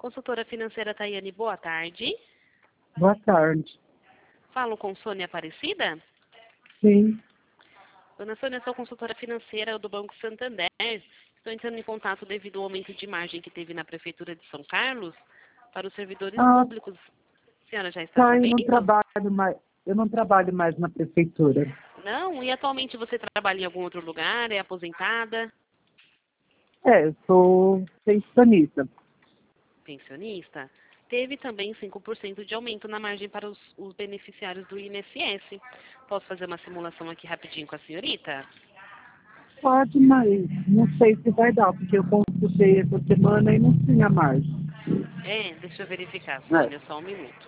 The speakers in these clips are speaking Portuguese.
Consultora financeira Tayane, boa tarde. Boa tarde. Falo com Sônia Aparecida? Sim. Dona Sônia, sou consultora financeira do Banco Santander. Estou entrando em contato devido ao aumento de margem que teve na Prefeitura de São Carlos para os servidores públicos. A senhora já está sabendo? Eu não trabalho mais na prefeitura. Não? E atualmente você trabalha em algum outro lugar? É aposentada? Eu sou pensionista. Pensionista? Teve também 5% de aumento na margem para os beneficiários do INSS. Posso fazer uma simulação aqui rapidinho com a senhorita? Pode, mas não sei se vai dar, porque eu consultei essa semana e não tinha mais. Deixa eu verificar, Sônia, só um minuto.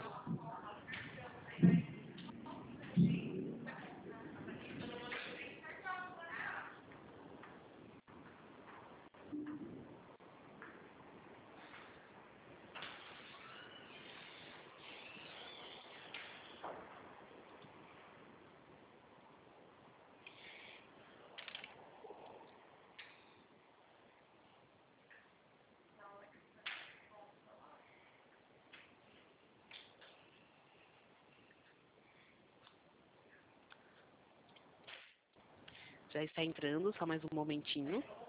Já está entrando, só mais um momentinho.